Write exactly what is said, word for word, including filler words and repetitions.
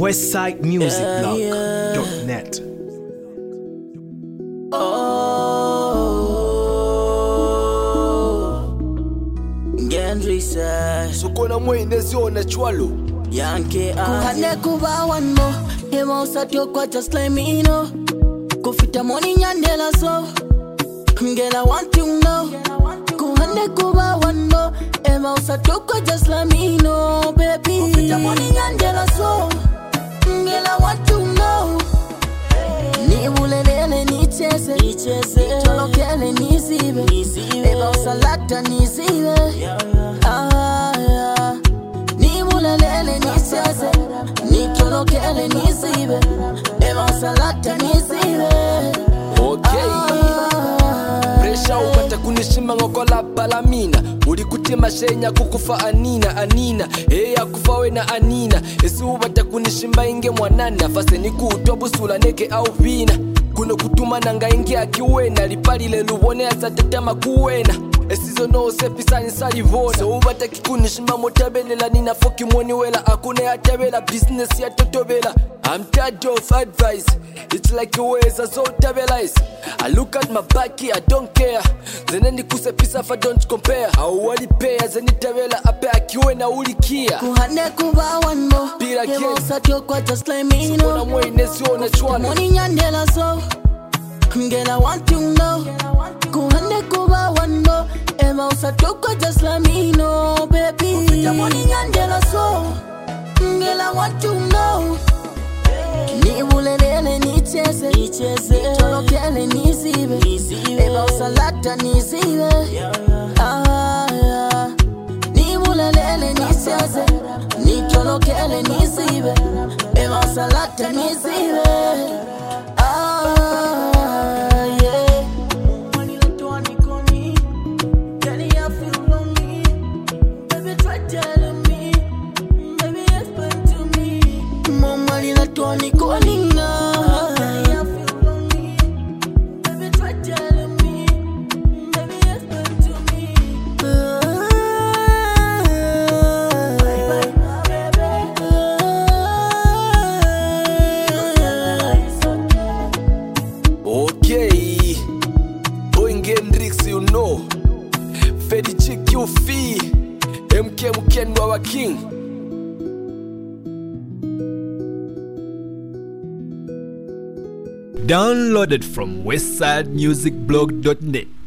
westside music blog dot net. Oh, Gendry says, Sukona mwenezi ona chwalo Yankee kuhane kuba one more. Hema usatyo kwa just let me know. Kufita moni nyandela so Girl, I want to know. Kuhane kuba one more. Hema usatyo kwa just let me know, baby. Kufita moni nyandela so Girl, I want to know. Ni ulelele ni chese Tolokele ni zibe Eba usalata ni zibe Ah, yeah. Ni ulelele ni chese Ni tolokele ni zibe Eba usalata ni zibe Okay ah, Presha upata kunishima ngokola balamina Uri kutima shenya kukufa anina Anina, heya kufawe na anina Esi upata kunishimba inge mwanana Fase ni kutobu sula neke au vina Kuno kutuma nanga inge akiwena Lipalile lubone asatetama kuwena Esizo no sepisa nisalivona So ubata kikunishimba motabelela Nina foki mwoni wela akune atabela Business ya totobela I'm tired of advice It's like you ways as so tabelize I look at my back I don't care Zeneni kusepisa if I don't compare Awali paya zeni tabela Ape akiwe na ulikia Kuhane kuba one more. Bila Hema game. usatyo kwa just let me know. Sukona mwenezi ona chwalo Moni nyandela so Girl, I want to know. Kuhane kuba one more. Ema usatyo kwa just let me know, baby. Kufita moni nyandela so Girl, I want to know. Ni ulelele ni chese Tolokele ni zibe Eba usalata ni zibe Ah, yeah. Ni ulelele ni chese Ni tolokele ni zibe Eba usalata ni zibe Ah, yeah. Money like to one nikoni. Girl, I feel lonely. Baby, try telling me. Baby, explain to me. Mama lila tuani koninga. Girl, I feel lonely. Baby, try telling me. Baby, explain to me. Bye bye, my baby. It's okay. Okay Boy Gendrix you know Fedi Chick you fee M K Mkenwa wa king Downloaded from westside music blog dot net.